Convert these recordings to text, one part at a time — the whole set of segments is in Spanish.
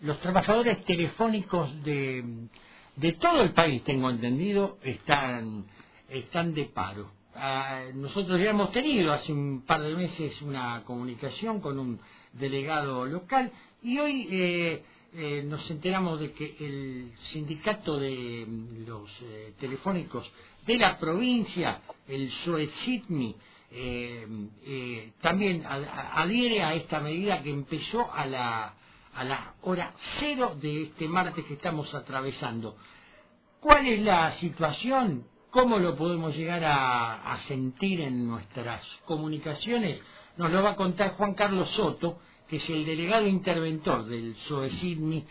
los trabajadores telefónicos de todo el país, tengo entendido, están de paro. Nosotros ya hemos tenido hace un par de meses una comunicación con un delegado local y hoy nos enteramos de que el sindicato de los telefónicos de la provincia, el SOESITMI, también adhiere a esta medida que empezó a la hora cero de este martes que estamos atravesando. ¿Cuál es la situación? ¿Cómo lo podemos llegar a sentir en nuestras comunicaciones? Nos lo va a contar Juan Carlos Soto, que es el delegado interventor del SOESITMI,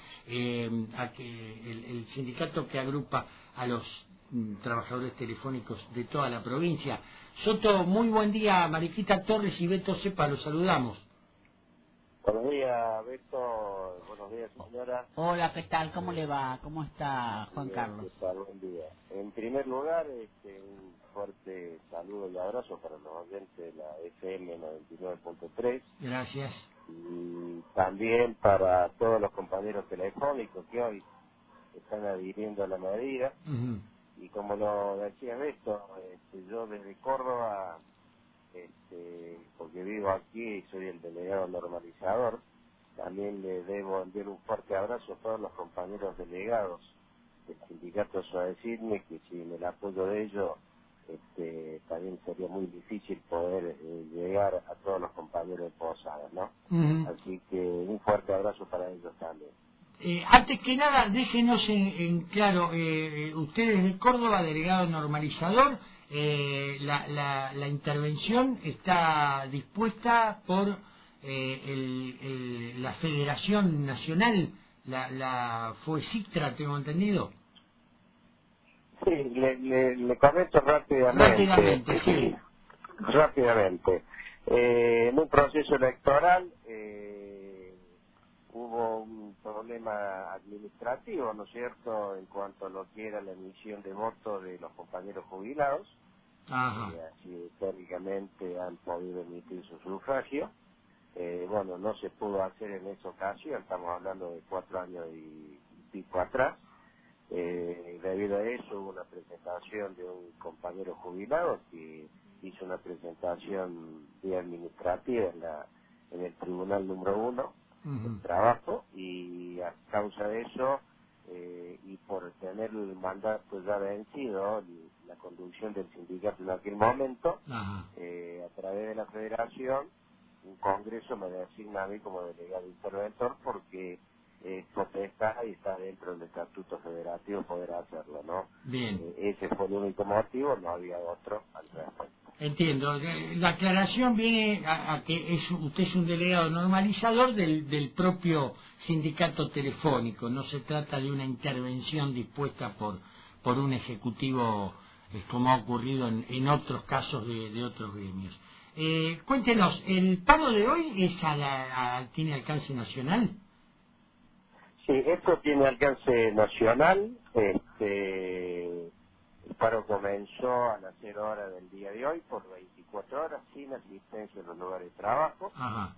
el sindicato que agrupa a los trabajadores telefónicos de toda la provincia. Soto, muy buen día. Mariquita Torres y Beto Cepa, los saludamos. Buenos días, Beto. Buenos días, señora. Hola, ¿qué tal? ¿Cómo le va? ¿Cómo está Juan Bien, Carlos? ¿qué tal? Buen día. En primer lugar, un fuerte saludo y abrazo para los oyentes de la FM 99.3. Gracias. Y también para todos los compañeros telefónicos que hoy están adhiriendo a la medida. Uh-huh. Y como lo decía Beto, yo desde Córdoba, porque vivo aquí y soy el delegado normalizador, también le debo enviar un fuerte abrazo a todos los compañeros delegados del sindicato SOESITMI, que sin el apoyo de ellos también sería muy difícil poder llegar a todos los compañeros de Posadas, ¿no? Uh-huh. Así que un fuerte abrazo para ellos también. Antes que nada, déjenos en claro, ustedes de Córdoba, delegado normalizador, la intervención está dispuesta por la Federación Nacional, la FOESICTRA, tengo entendido. Sí, le comento rápidamente. Rápidamente, sí. Rápidamente. En un proceso electoral hubo un problema administrativo, ¿no es cierto?, en cuanto a lo que era la emisión de votos de los compañeros jubilados. Ajá. Así teóricamente han podido emitir su sufragio. Bueno, no se pudo hacer en esa ocasión, estamos hablando de 4 años y pico atrás. Debido a eso hubo una presentación de un compañero jubilado que hizo una presentación vía administrativa en el tribunal número 1 Uh-huh. del trabajo, y a causa de eso y por tener el mandato ya vencido, la conducción del sindicato en aquel momento, a través de la federación, un congreso me designa a mí como delegado interventor porque potestad y está dentro del estatuto federativo poder hacerlo, ¿no? Bien. Ese fue el único motivo, no había otro al respecto. Entiendo. La aclaración viene a que usted es un delegado normalizador del propio sindicato telefónico. No se trata de una intervención dispuesta por un ejecutivo, como ha ocurrido en otros casos de otros gremios. Cuéntenos, ¿el paro de hoy tiene alcance nacional? Sí, esto tiene alcance nacional. El paro comenzó a las 0 horas del día de hoy por 24 horas sin asistencia en los lugares de trabajo. Ajá.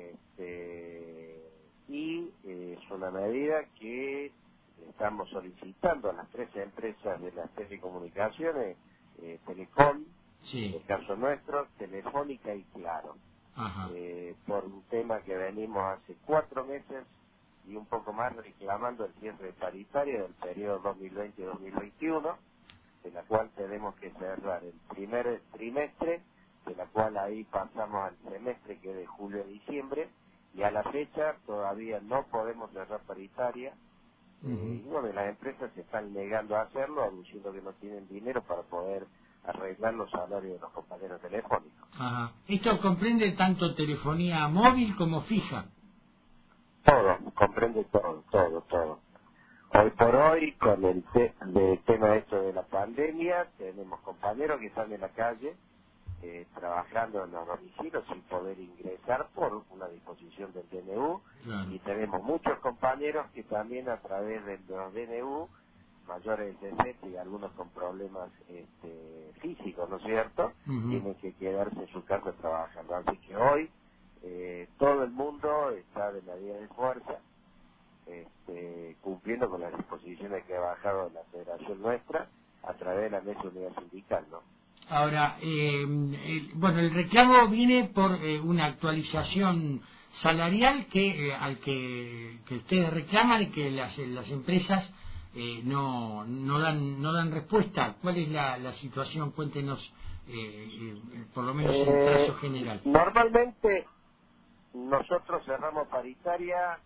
Y es una medida que estamos solicitando a las 3 empresas de las telecomunicaciones, Telecom, sí. En el caso nuestro, Telefónica y Claro. Ajá. Por un tema que venimos hace 4 meses y un poco más reclamando el cierre paritario del periodo 2020-2021, de la cual tenemos que cerrar el primer trimestre, de la cual ahí pasamos al semestre que es de julio a diciembre, y a la fecha todavía no podemos cerrar paritaria. Y bueno, las empresas se están negando a hacerlo, aduciendo que no tienen dinero para poder arreglar los salarios de los compañeros telefónicos. Ajá. ¿Esto comprende tanto telefonía móvil como fija? Todo, comprende todo. Hoy por hoy, con el tema esto de la pandemia, tenemos compañeros que están en la calle trabajando en los domicilios sin poder ingresar por una disposición del DNU. Claro. Y tenemos muchos compañeros que también a través de los DNU, mayores de 60 y algunos con problemas físicos, ¿no es cierto?, tienen que quedarse en su casa trabajando. Así que hoy todo el mundo está de medida de fuerza, cumpliendo con las disposiciones que ha bajado la federación nuestra a través de la mesa unidad sindical, ¿no? Ahora, bueno, el reclamo viene por una actualización salarial que ustedes reclaman y que las empresas no dan respuesta. ¿Cuál es la situación? Cuéntenos, por lo menos en trazo general. Normalmente nosotros cerramos paritaria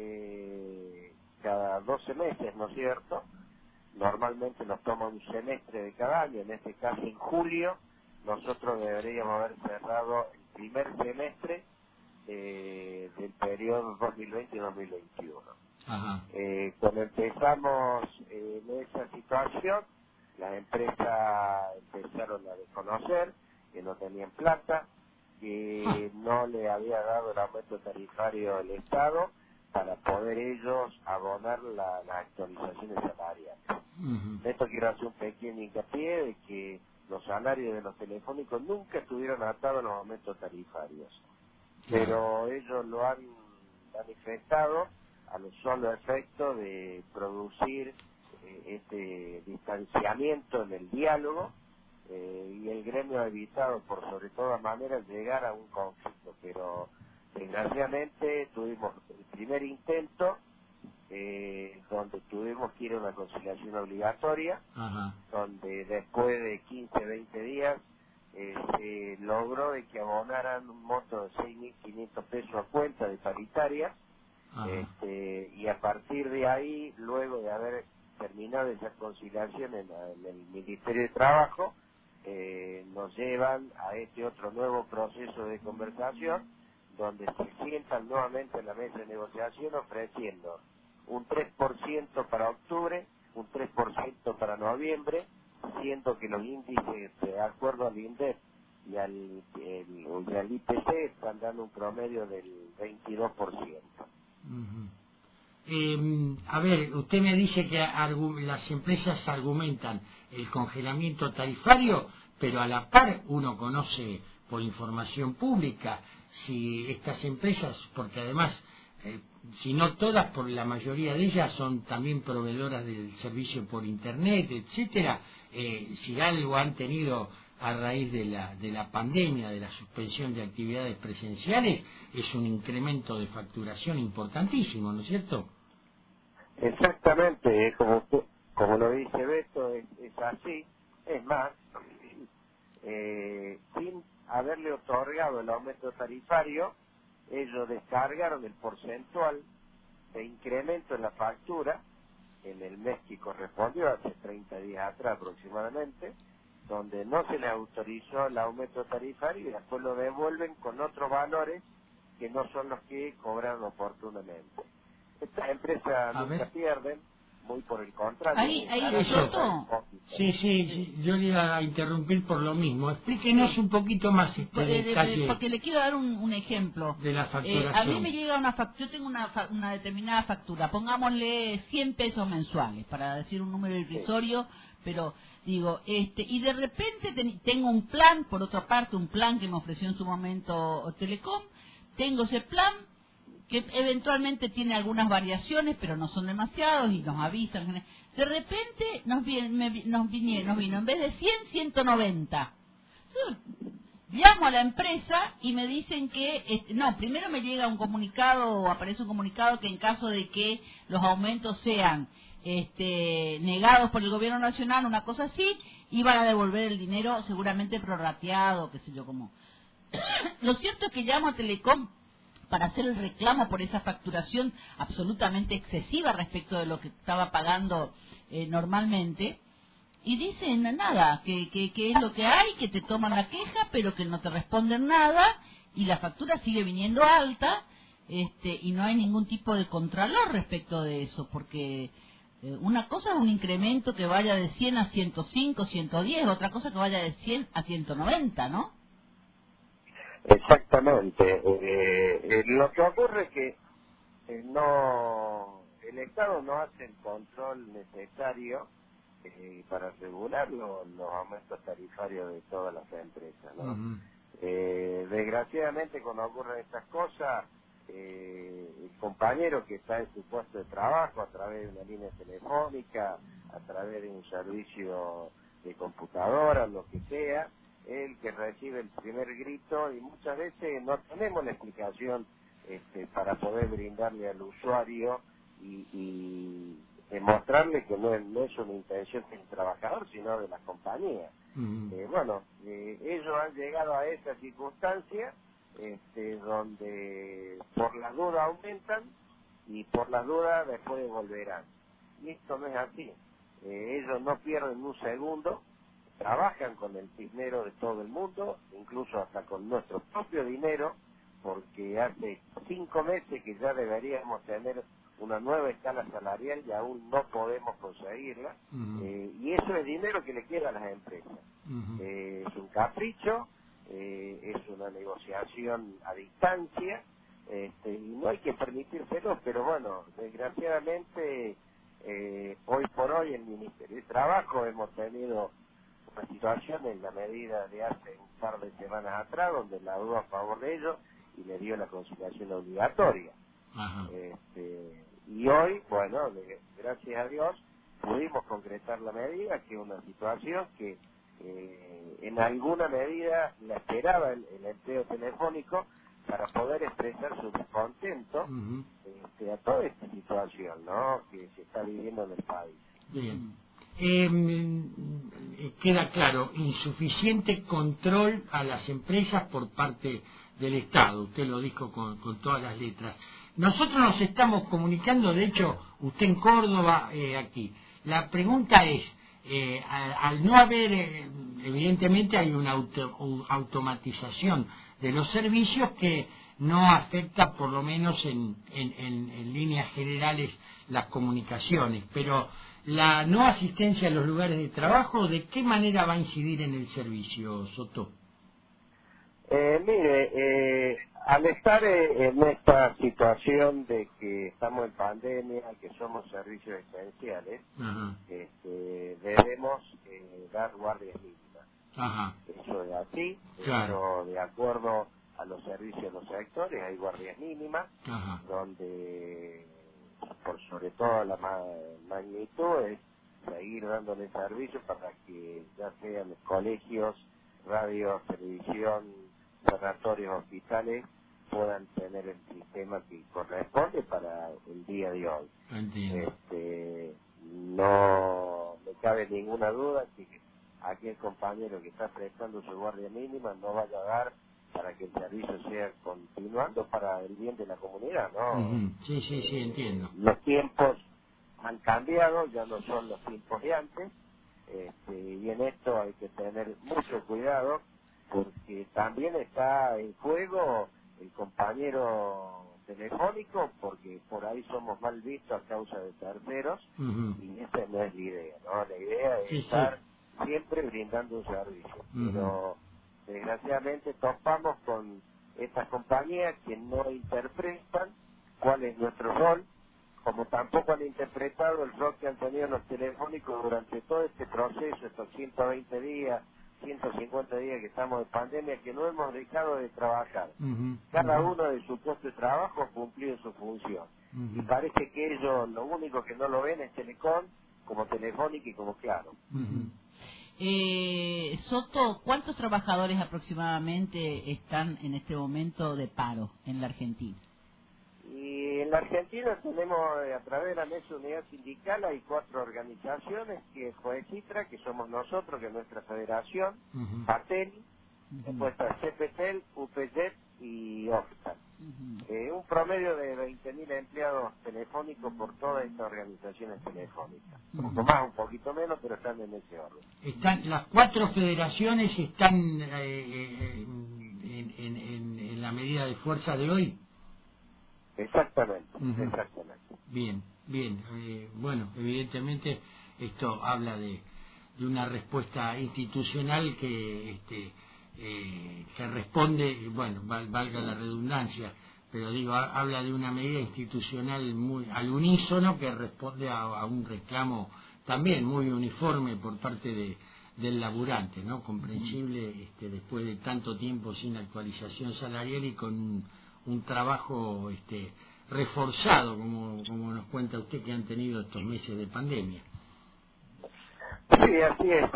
cada 12 meses, ¿no es cierto? Normalmente nos toma un semestre de cada año, en este caso en julio, nosotros deberíamos haber cerrado el primer semestre del periodo 2020-2021. Cuando empezamos en esa situación, las empresas empezaron a desconocer que no tenían plata, que no le había dado el aumento tarifario el Estado para poder ellos abonar las actualizaciones salariales. Esto quiero hacer un pequeño hincapié de que los salarios de los telefónicos nunca estuvieron atados a los aumentos tarifarios, pero ellos lo han manifestado a los solo efecto de producir este distanciamiento en el diálogo, y el gremio ha evitado por sobre todas maneras llegar a un conflicto, pero desgraciadamente tuvimos el primer intento donde tuvimos que ir a una conciliación obligatoria, donde después de 15, 20 días se logró de que abonaran un monto de 6.500 pesos a cuenta de paritaria, y a partir de ahí, luego de haber terminado esa conciliación en el Ministerio de Trabajo, nos llevan a este otro nuevo proceso de conversación, donde se sientan nuevamente en la mesa de negociación ofreciendo un 3% para octubre, un 3% para noviembre, siendo que los índices, de acuerdo al INDEC y al IPC, están dando un promedio del 22%. A ver, usted me dice que las empresas argumentan el congelamiento tarifario, pero a la par uno conoce por información pública si estas empresas, porque además, si no todas, por la mayoría de ellas son también proveedoras del servicio por internet, etcétera, si algo han tenido a raíz de la pandemia, de la suspensión de actividades presenciales, es un incremento de facturación importantísimo, ¿no es cierto? Exactamente, como lo dice Beto, es así. Es más, sin haberle otorgado el aumento tarifario, ellos descargaron el porcentual de incremento en la factura en el mes que correspondió, hace 30 días atrás aproximadamente, donde no se les autorizó el aumento tarifario y después lo devuelven con otros valores que no son los que cobran oportunamente. Estas empresas nunca pierden, muy por el contrario. Sí, yo le iba a interrumpir por lo mismo. Explíquenos un poquito más este detalle. Porque le quiero dar un ejemplo. De la facturación. A mí me llega una factura, yo tengo una determinada factura, pongámosle 100 pesos mensuales, para decir un número irrisorio, pero digo, y de repente tengo un plan, por otra parte, un plan que me ofreció en su momento Telecom, tengo ese plan, que eventualmente tiene algunas variaciones, pero no son demasiados, y nos avisan. De repente nos vino, en vez de 100, 190. Llamo a la empresa y me dicen que, primero me llega un comunicado, o aparece un comunicado que en caso de que los aumentos sean negados por el gobierno nacional, una cosa así, iban a devolver el dinero seguramente prorrateado, qué sé yo cómo. Lo cierto es que llamo a Telecom para hacer el reclamo por esa facturación absolutamente excesiva respecto de lo que estaba pagando normalmente, y dicen nada, que es lo que hay, que te toman la queja, pero que no te responden nada, y la factura sigue viniendo alta, y no hay ningún tipo de contralor respecto de eso, porque una cosa es un incremento que vaya de 100 a 105, 110, otra cosa que vaya de 100 a 190, ¿no? Exactamente. Lo que ocurre es que el Estado no hace el control necesario para regular los aumentos tarifarios de todas las empresas, ¿no? Desgraciadamente, cuando ocurren estas cosas, el compañero que está en su puesto de trabajo a través de una línea telefónica, a través de un servicio de computadora, lo que sea, el que recibe el primer grito, y muchas veces no tenemos la explicación para poder brindarle al usuario y demostrarle que no es una intención del trabajador, sino de la compañía. Ellos han llegado a esta circunstancia donde por la duda aumentan y por la duda después volverán. Y esto no es así. Ellos no pierden un segundo, trabajan con el dinero de todo el mundo, incluso hasta con nuestro propio dinero, porque hace 5 meses que ya deberíamos tener una nueva escala salarial y aún no podemos conseguirla, y eso es dinero que le queda a las empresas. Es un capricho, es una negociación a distancia, y no hay que permitírselo, pero bueno, desgraciadamente hoy por hoy el Ministerio de Trabajo hemos tenido una situación en la medida de hace un par de semanas atrás donde la dudó a favor de ellos y le dio la conciliación obligatoria. Y hoy, bueno, gracias a Dios, pudimos concretar la medida, que es una situación que en alguna medida la esperaba el empleo telefónico para poder expresar su descontento a toda esta situación, ¿no?, que se está viviendo en el país. Bien. Queda claro, insuficiente control a las empresas por parte del Estado, usted lo dijo con todas las letras. Nosotros nos estamos comunicando, de hecho, usted en Córdoba, aquí. La pregunta es, al no haber, evidentemente hay una automatización de los servicios que no afecta, por lo menos en líneas generales, las comunicaciones, pero la no asistencia a los lugares de trabajo, ¿de qué manera va a incidir en el servicio, Soto? Al estar en esta situación de que estamos en pandemia, que somos servicios esenciales, debemos dar guardias mínimas. Eso es así, pero de acuerdo a los servicios de los sectores hay guardias mínimas, donde por sobre todo la magnitud es seguir dándole servicio para que ya sean colegios, radios, televisión, sanatorios, hospitales puedan tener el sistema que corresponde para el día de hoy. No me cabe ninguna duda que aquel compañero que está prestando su guardia mínima no vaya a dar para que el servicio sea continuando para el bien de la comunidad, ¿no? Sí, entiendo. Los tiempos han cambiado, ya no son los tiempos de antes, y en esto hay que tener mucho cuidado, porque también está en juego el compañero telefónico, porque por ahí somos mal vistos a causa de terceros, y esa no es la idea, ¿no? La idea es estar siempre brindando un servicio, pero desgraciadamente topamos con estas compañías que no interpretan cuál es nuestro rol, como tampoco han interpretado el rol que han tenido los telefónicos durante todo este proceso, estos 120 días, 150 días que estamos de pandemia, que no hemos dejado de trabajar. Cada uno de su puesto de trabajo ha cumplido su función. Y parece que ellos lo único que no lo ven es Telecom, como Telefónica y como Claro. Soto, ¿cuántos trabajadores aproximadamente están en este momento de paro en la Argentina? Y en la Argentina tenemos, a través de la mesa unidad sindical, hay 4 organizaciones, que es Coexitra, que somos nosotros, que es nuestra federación, Patel, después está CPTEL, UPYET y Oxfam. Un promedio de 20.000 empleados telefónicos por todas estas organizaciones telefónicas. Un poco más, un poquito menos, pero están en ese orden. Las 4 federaciones están en la medida de fuerza de hoy. Exactamente. Bien. Bueno, evidentemente esto habla de una respuesta institucional que responde, bueno, valga la redundancia, pero digo, habla de una medida institucional muy al unísono que responde a un reclamo también muy uniforme por parte del laburante, ¿no? Comprensible después de tanto tiempo sin actualización salarial y con un trabajo reforzado, como nos cuenta usted, que han tenido estos meses de pandemia. Sí, así es.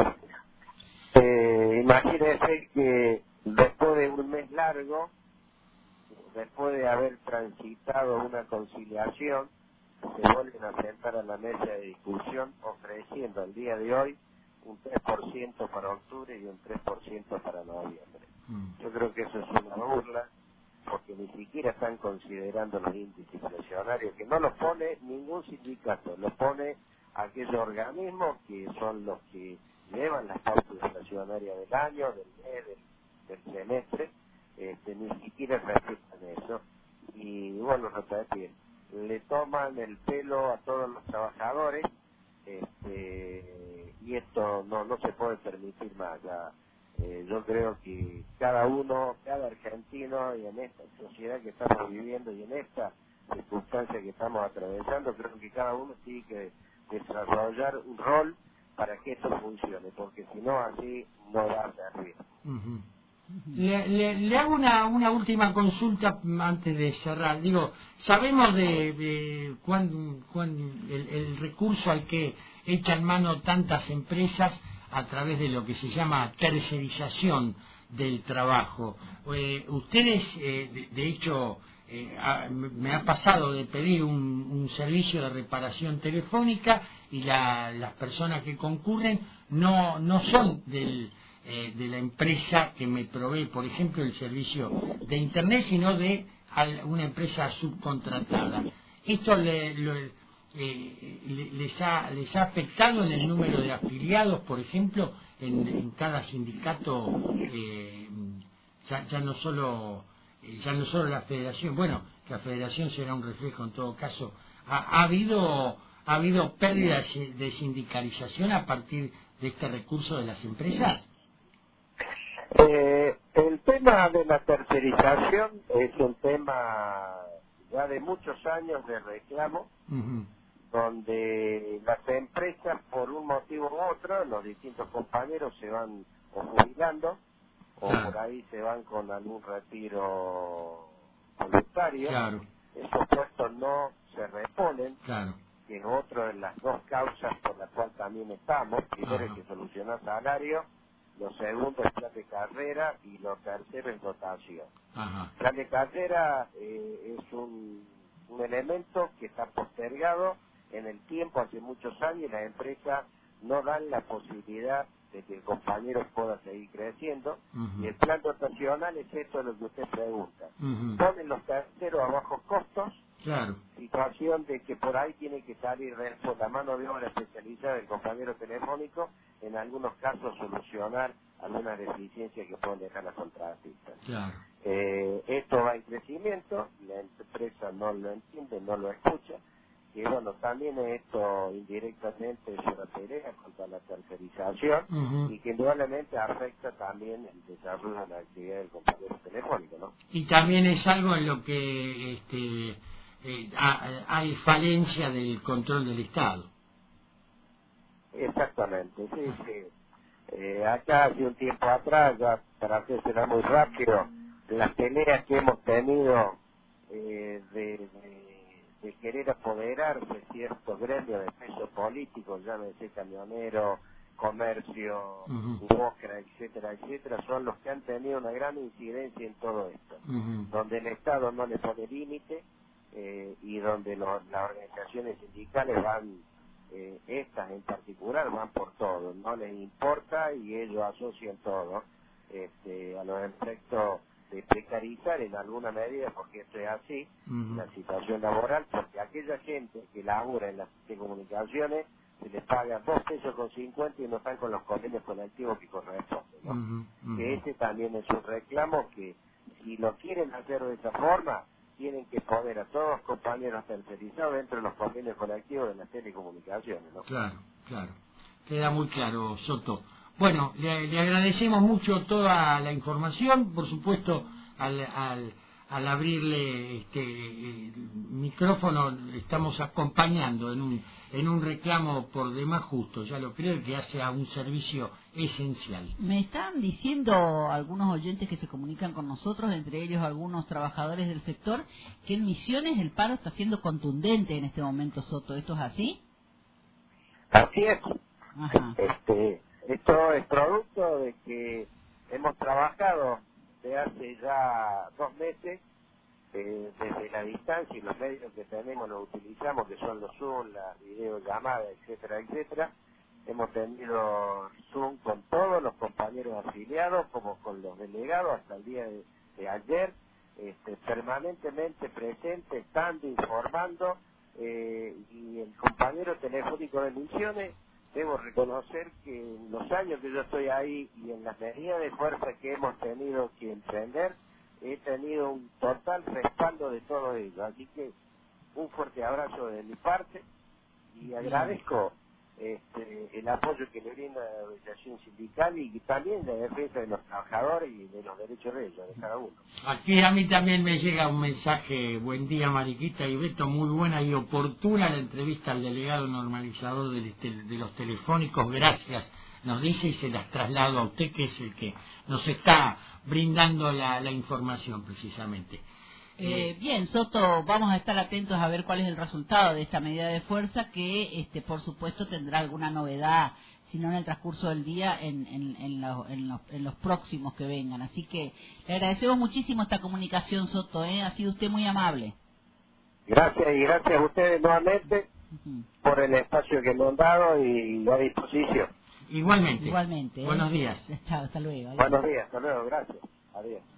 Imagínese que después de un mes largo, después de haber transitado una conciliación, se vuelven a sentar a la mesa de discusión ofreciendo al día de hoy un 3% para octubre y un 3% para noviembre. Yo creo que eso es una burla, porque ni siquiera están considerando los índices inflacionarios, que no los pone ningún sindicato, los pone aquellos organismos que son los que llevan las pautas inflacionarias del año, del mes, del semestre, ni siquiera respetan eso. Y bueno, repetir, le toman el pelo a todos los trabajadores, y esto no se puede permitir más. Yo creo que cada argentino, y en esta sociedad que estamos viviendo y en esta circunstancia que estamos atravesando, creo que cada uno tiene que desarrollar un rol para que esto funcione, porque si no, así no va a servir. Le hago una última consulta antes de cerrar. Digo, sabemos de cuán el recurso al que echan mano tantas empresas a través de lo que se llama tercerización del trabajo. Ustedes, de hecho, me ha pasado de pedir un servicio de reparación telefónica y las personas que concurren no son de la empresa que me provee, por ejemplo, el servicio de Internet, sino de una empresa subcontratada. ¿Esto les ha afectado en el número de afiliados, por ejemplo, en cada sindicato? Ya no solo la federación, bueno, la federación será un reflejo en todo caso. ¿Ha habido pérdidas de sindicalización a partir de este recurso de las empresas? El tema de la tercerización es un tema ya de muchos años de reclamo, donde las empresas, por un motivo u otro, los distintos compañeros se van o jubilando, o por ahí se van con algún retiro voluntario. Esos puestos no se reponen, que es otra de las dos causas por las cuales también estamos. Primero, hay que solucionar salario, lo segundo es plan de carrera, y lo tercero es dotación. Plan de carrera es un elemento que está postergado en el tiempo hace muchos años, y las empresas no dan la posibilidad de que el compañero pueda seguir creciendo. Y el plan dotacional es esto de lo que usted pregunta. Ponen los terceros a bajos costos, situación de que por ahí tiene que salir por la mano de obra especializada del compañero telefónico, en algunos casos solucionar alguna deficiencia que pueden dejar las contratistas. Esto va en crecimiento, la empresa no lo entiende, no lo escucha, y bueno, también esto indirectamente es una pelea contra la tercerización, y que indudablemente afecta también el desarrollo de la actividad del compañero telefónico, ¿no? Y también es algo en lo que hay falencia del control del Estado. Exactamente, sí. Acá hace un tiempo atrás, ya para hacérsela muy rápido, las peleas que hemos tenido de querer apoderarse ciertos gremios de peso político, llámese camionero, comercio, UOCRA, etcétera, son los que han tenido una gran incidencia en todo esto, donde el Estado no le pone límite, y donde las organizaciones sindicales van, estas en particular, van por todo, no les importa, y ellos asocian todo a los efectos de precarizar en alguna medida, porque esto es así, la situación laboral, porque aquella gente que labura en las telecomunicaciones se les paga 2,50 pesos y no están con los convenios colectivos que corresponden, ¿no? Que ese también es un reclamo que, si lo quieren hacer de esa forma, tienen que poner a todos los compañeros tercerizados dentro de los convenios colectivos de las telecomunicaciones, ¿no? Claro. Queda muy claro, Soto. Bueno, le agradecemos mucho toda la información, por supuesto, al al abrirle el micrófono le estamos acompañando en un reclamo por demás justo, ya lo creo, que hace a un servicio esencial. Me están diciendo algunos oyentes que se comunican con nosotros, entre ellos algunos trabajadores del sector, que en Misiones el paro está siendo contundente en este momento, Soto. ¿Esto es así? Así es. Ajá. Esto es producto de que hemos trabajado de hace ya 2 meses, desde la distancia, y los medios que tenemos los utilizamos, que son los Zoom, las videollamadas, etcétera, etcétera. Hemos tenido Zoom con todos los compañeros afiliados, como con los delegados, hasta el día de ayer, permanentemente presentes, estando, informando, y el compañero telefónico de Misiones, debo reconocer que en los años que yo estoy ahí y en las medidas de fuerza que hemos tenido que emprender, he tenido un total respaldo de todo ello. Así que un fuerte abrazo de mi parte y agradezco el apoyo que le brinda la organización sindical y también la defensa de los trabajadores y de los derechos de ellos, de cada uno. Aquí a mí también me llega un mensaje: buen día Mariquita y Beto, muy buena y oportuna la entrevista al delegado normalizador de los telefónicos, gracias, nos dice, y se las traslado a usted, que es el que nos está brindando la información precisamente. Bien, Soto, vamos a estar atentos a ver cuál es el resultado de esta medida de fuerza, que por supuesto tendrá alguna novedad, si no en el transcurso del día, en los próximos que vengan. Así que le agradecemos muchísimo esta comunicación, Soto, ha sido usted muy amable. Gracias, y gracias a ustedes nuevamente por el espacio que me han dado y a disposición. Igualmente. Igualmente. Buenos días. Chao, hasta luego. Adiós. Buenos días, hasta luego, gracias. Adiós.